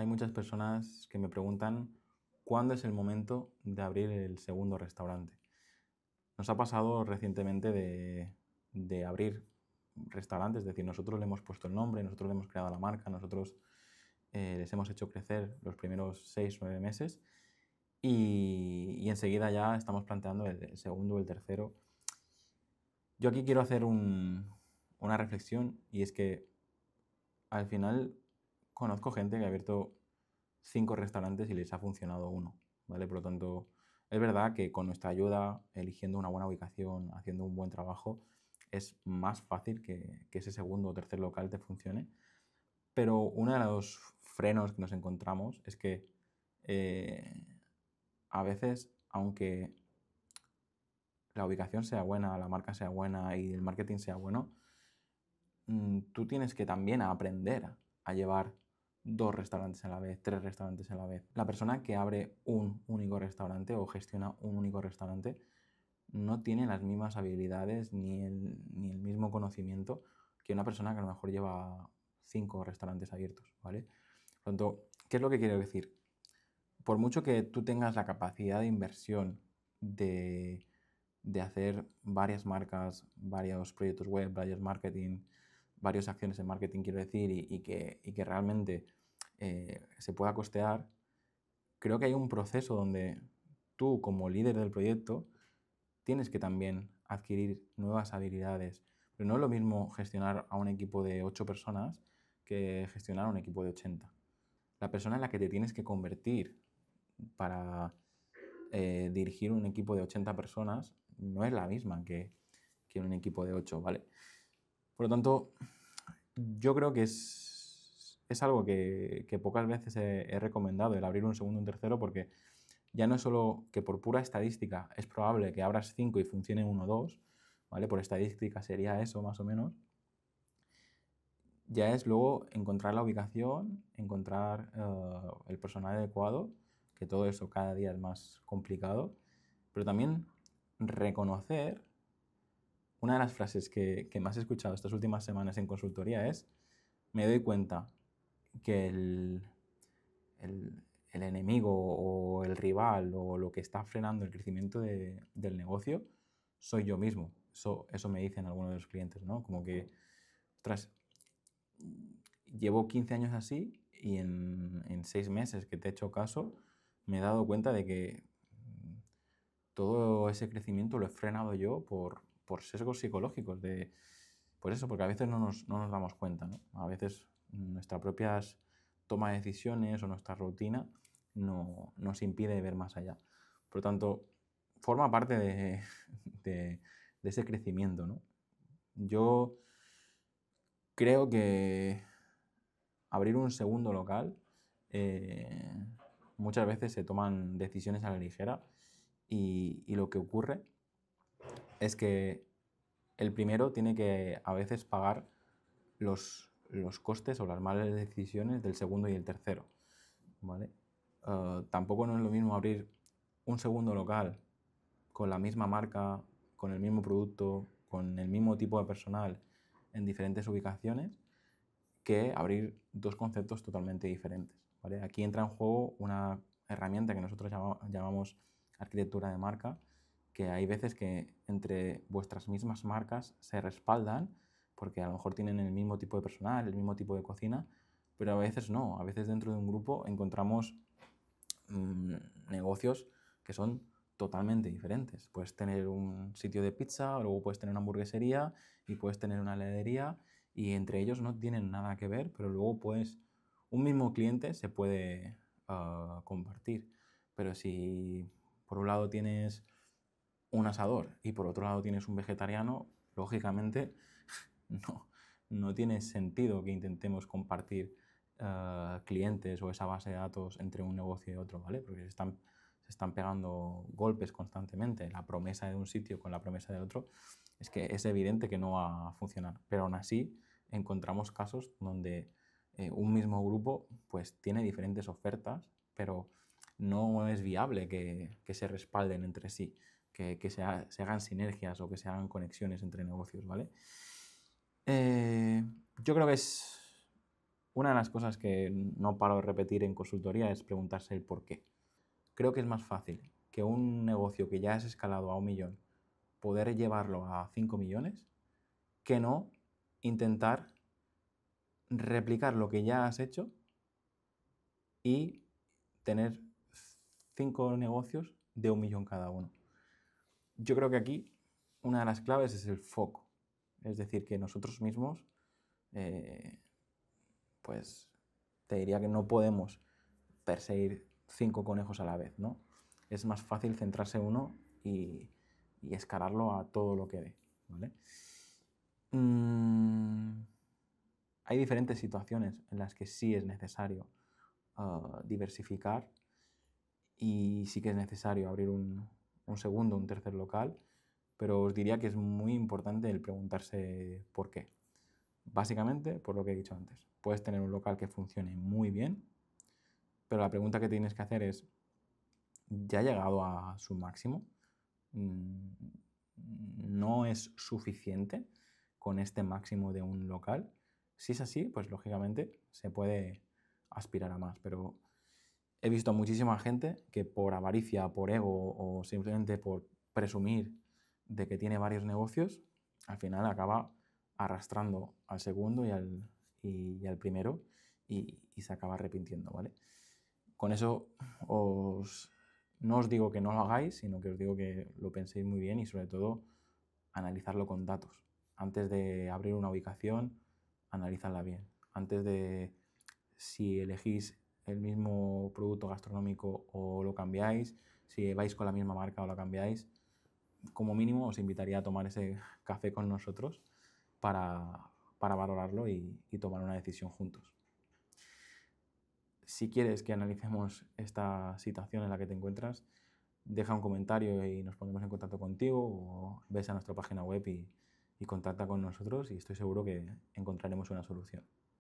hay muchas personas que me preguntan cuándo es el momento de abrir el segundo restaurante. Nos ha pasado recientemente de abrir restaurantes, es decir, nosotros le hemos puesto el nombre, nosotros le hemos creado la marca, nosotros les hemos hecho crecer los primeros 6 o 9 meses y enseguida ya estamos planteando el segundo o el tercero. Yo aquí quiero hacer una reflexión y es que al final conozco gente que ha abierto 5 restaurantes y les ha funcionado uno, ¿vale? Por lo tanto, es verdad que con nuestra ayuda, eligiendo una buena ubicación, haciendo un buen trabajo, es más fácil que ese segundo o tercer local te funcione. Pero uno de los frenos que nos encontramos es que a veces, aunque la ubicación sea buena, la marca sea buena y el marketing sea bueno, tú tienes que también aprender a llevar 2 restaurantes a la vez, 3 restaurantes a la vez. La persona que abre un único restaurante o gestiona un único restaurante no tiene las mismas habilidades ni el mismo conocimiento que una persona que a lo mejor lleva 5 restaurantes abiertos, ¿vale? Por lo tanto, ¿qué es lo que quiero decir? Por mucho que tú tengas la capacidad de inversión de hacer varias marcas, varios proyectos web, varios marketing, varias acciones en marketing, quiero decir, y que realmente se pueda costear, creo que hay un proceso donde tú, como líder del proyecto, tienes que también adquirir nuevas habilidades. Pero no es lo mismo gestionar a un equipo de 8 personas que gestionar a un equipo de 80. La persona en la que te tienes que convertir para dirigir un equipo de 80 personas no es la misma que un equipo de 8, ¿vale? Por lo tanto, yo creo que es algo que pocas veces he recomendado, el abrir un segundo y un tercero, porque ya no es solo que por pura estadística es probable que abras 5 y funcione uno o 2, ¿vale? Por estadística sería eso más o menos. Ya es luego encontrar la ubicación, encontrar el personal adecuado, que todo eso cada día es más complicado, pero también reconocer, una de las frases que más he escuchado estas últimas semanas en consultoría es: me doy cuenta que el enemigo o el rival o lo que está frenando el crecimiento del negocio soy yo mismo. Eso me dicen algunos de los clientes, ¿no? Como que, ostras, llevo 15 años así y en 6 meses que te he hecho caso me he dado cuenta de que todo ese crecimiento lo he frenado yo por sesgos psicológicos. Por eso, porque a veces no nos damos cuenta, ¿no? A veces nuestra propia toma de decisiones o nuestra rutina nos impide ver más allá. Por lo tanto, forma parte de ese crecimiento, ¿no? Yo creo que abrir un segundo local, muchas veces se toman decisiones a la ligera y lo que ocurre es que el primero tiene que a veces pagar los costes o las malas decisiones del segundo y el tercero, ¿vale? Tampoco no es lo mismo abrir un segundo local con la misma marca, con el mismo producto, con el mismo tipo de personal en diferentes ubicaciones, que abrir 2 conceptos totalmente diferentes, ¿vale? Aquí entra en juego una herramienta que nosotros llamamos arquitectura de marca, que hay veces que entre vuestras mismas marcas se respaldan porque a lo mejor tienen el mismo tipo de personal, el mismo tipo de cocina, pero a veces no. A veces dentro de un grupo encontramos negocios que son totalmente diferentes. Puedes tener un sitio de pizza, luego puedes tener una hamburguesería y puedes tener una heladería y entre ellos no tienen nada que ver, pero luego un mismo cliente se puede compartir. Pero si por un lado tienes un asador y por otro lado tienes un vegetariano, lógicamente no, no tiene sentido que intentemos compartir clientes o esa base de datos entre un negocio y otro, ¿vale? Porque se están pegando golpes constantemente. La promesa de un sitio con la promesa del otro es que es evidente que no va a funcionar. Pero aún así encontramos casos donde un mismo grupo pues tiene diferentes ofertas, pero no es viable que se respalden entre sí, que se hagan sinergias o que se hagan conexiones entre negocios, ¿vale? Yo creo que es Una de las cosas que no paro de repetir en consultoría es preguntarse el por qué. Creo que es más fácil que un negocio que ya es escalado a 1 millón, poder llevarlo a 5 millones, que no intentar replicar lo que ya has hecho y tener 5 negocios de 1 millón cada uno. Yo creo que aquí una de las claves es el foco. Es decir, que nosotros mismos, pues te diría que no podemos perseguir 5 conejos a la vez, ¿no? Es más fácil centrarse en uno y escalarlo a todo lo que dé, ¿vale? Hay diferentes situaciones en las que sí es necesario diversificar y sí que es necesario abrir un segundo, un tercer local, pero os diría que es muy importante el preguntarse por qué. Básicamente, por lo que he dicho antes, puedes tener un local que funcione muy bien, pero la pregunta que tienes que hacer es, ¿ya ha llegado a su máximo? ¿No es suficiente con este máximo de un local? Si es así, pues lógicamente se puede aspirar a más, pero he visto a muchísima gente que por avaricia, por ego o simplemente por presumir de que tiene varios negocios, al final acaba arrastrando al segundo y al primero y se acaba arrepintiendo, ¿vale? Con eso no os digo que no lo hagáis, sino que os digo que lo penséis muy bien y sobre todo analizarlo con datos. Antes de abrir una ubicación, analizadla bien. Antes de, si elegís el mismo producto gastronómico o lo cambiáis, si vais con la misma marca o lo cambiáis, como mínimo os invitaría a tomar ese café con nosotros para valorarlo y tomar una decisión juntos. Si quieres que analicemos esta situación en la que te encuentras, deja un comentario y nos ponemos en contacto contigo o ves a nuestra página web y contacta con nosotros y estoy seguro que encontraremos una solución.